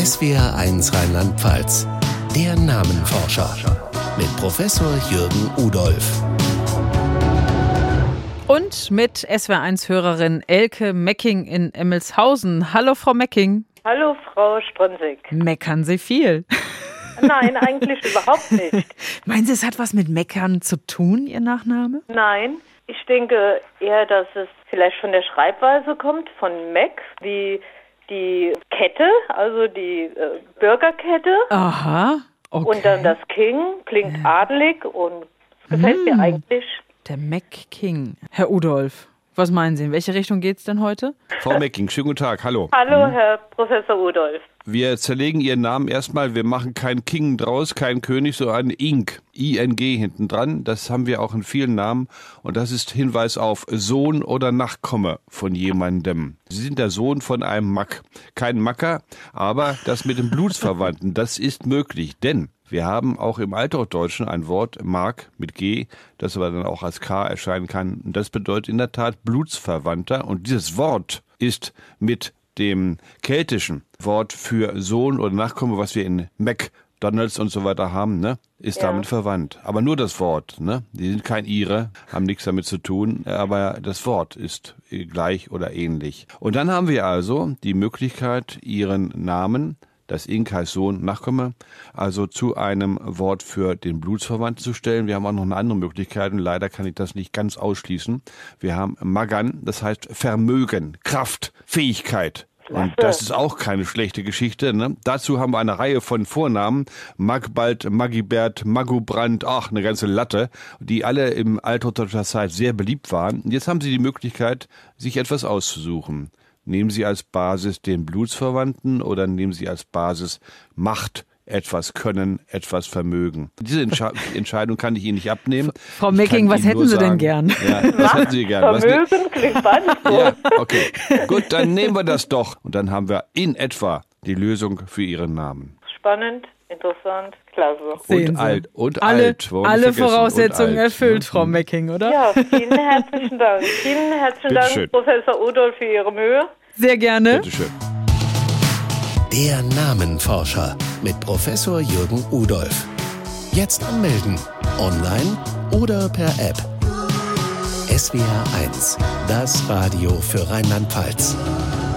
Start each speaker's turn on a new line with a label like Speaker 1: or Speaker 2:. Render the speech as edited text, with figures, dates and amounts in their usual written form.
Speaker 1: SWR1 Rheinland-Pfalz, der Namenforscher mit Professor Jürgen Udolph.
Speaker 2: Und mit SWR1-Hörerin Elke Mecking in Emmelshausen. Hallo Frau Mecking.
Speaker 3: Hallo Frau Stronzig.
Speaker 2: Meckern Sie viel?
Speaker 3: Nein, eigentlich überhaupt nicht.
Speaker 2: Meinen Sie, es hat was mit Meckern zu tun, Ihr Nachname?
Speaker 3: Nein, ich denke eher, dass es vielleicht von der Schreibweise kommt, von Meck, wie die Kette, also die Bürgerkette.
Speaker 2: Aha, okay.
Speaker 3: Und dann das King klingt adelig und gefällt mir eigentlich.
Speaker 2: Der Meck-King. Herr Udolph, was meinen Sie? In welche Richtung geht's denn heute?
Speaker 4: Frau Mecking, schönen guten Tag, hallo.
Speaker 3: Hallo, Herr Professor Udolph.
Speaker 4: Wir zerlegen Ihren Namen erstmal, wir machen keinen King draus, keinen König, so ein Ing, I-N-G hinten dran. Das haben wir auch in vielen Namen und das ist Hinweis auf Sohn oder Nachkomme von jemandem. Sie sind der Sohn von einem Mack. Kein Macker, aber das mit dem Blutsverwandten, das ist möglich, denn wir haben auch im Althochdeutschen ein Wort, Mark mit G, das aber dann auch als K erscheinen kann. Und das bedeutet in der Tat Blutsverwandter. Und dieses Wort ist mit dem keltischen Wort für Sohn oder Nachkomme, was wir in McDonalds und so weiter haben, ne, ist damit verwandt. Aber nur das Wort, ne? Die sind kein Ire, haben nichts damit zu tun, aber das Wort ist gleich oder ähnlich. Und dann haben wir also die Möglichkeit, ihren Namen, das Ing heißt Sohn, Nachkomme, also zu einem Wort für den Blutsverwandten zu stellen. Wir haben auch noch eine andere Möglichkeit und leider kann ich das nicht ganz ausschließen. Wir haben Magan, das heißt Vermögen, Kraft, Fähigkeit. Und das ist auch keine schlechte Geschichte, ne? Dazu haben wir eine Reihe von Vornamen, Magbald, Magibert, Magubrand, eine ganze Latte, die alle im althochdeutscher Zeit sehr beliebt waren. Und jetzt haben Sie die Möglichkeit, sich etwas auszusuchen. Nehmen Sie als Basis den Blutsverwandten oder nehmen Sie als Basis Macht, etwas Können, etwas Vermögen. Diese Entscheidung kann ich Ihnen nicht abnehmen.
Speaker 2: Frau Mecking, was hätten Sie denn gern?
Speaker 4: Ja, was hätten Sie gern?
Speaker 3: Vermögen klingt beides gut.
Speaker 4: Ja, okay. Gut, dann nehmen wir das doch. Und dann haben wir in etwa die Lösung für Ihren Namen.
Speaker 3: Spannend, interessant, klasse.
Speaker 4: Und alt. Und
Speaker 2: alle,
Speaker 4: alt.
Speaker 2: Alle Voraussetzungen erfüllt, Frau Mecking, oder?
Speaker 3: Ja, vielen herzlichen Dank. Vielen herzlichen Dank,
Speaker 4: schön.
Speaker 3: Professor Udolph, für Ihre Mühe.
Speaker 2: Sehr gerne.
Speaker 4: Bitte schön.
Speaker 1: Der Namenforscher mit Professor Jürgen Udolph. Jetzt anmelden, online oder per App. SWR1, das Radio für Rheinland-Pfalz.